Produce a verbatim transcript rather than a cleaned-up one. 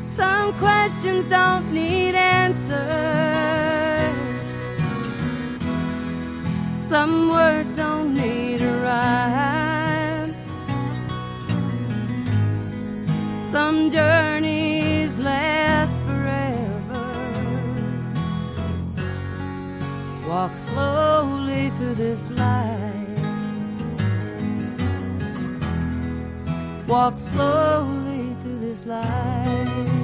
Some questions don't need answers. Some words don't need a rhyme. Some journeys last forever. Walk slowly through this life. Walk slowly through this life.